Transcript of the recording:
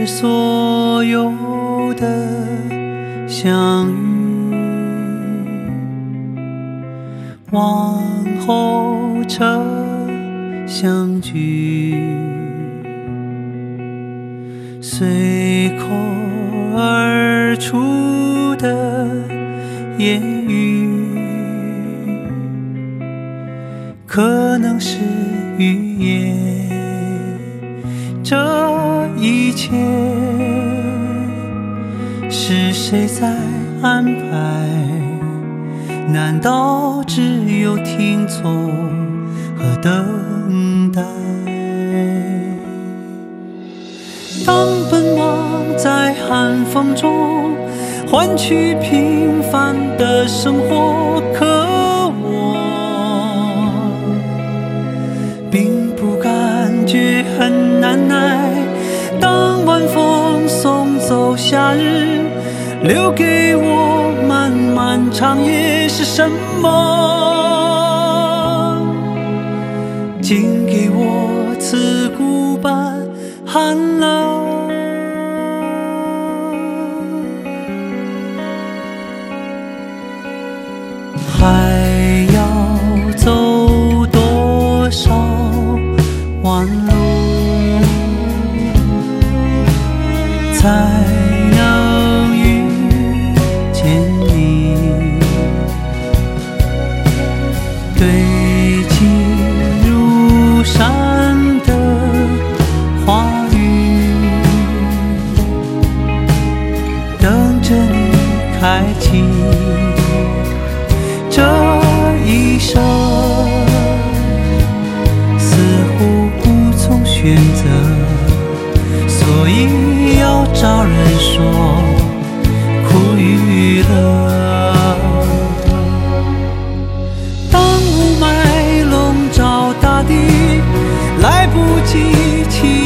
是所有的相遇，往后车相聚，随口而出的言语，可能是语言。这一切是谁在安排？难道只有听从和等待？当奔忙在寒风中换取平凡的生活，可我并不感觉很难耐。当晚风送走夏日，留给我漫漫长夜是什么？竟给我刺骨般寒冷。还要走多少弯路，才能遇见你？堆积如山的话语，等着你开启。这一生似乎无从选择，所以要找人说苦与乐。当雾霾笼罩大地，来不及起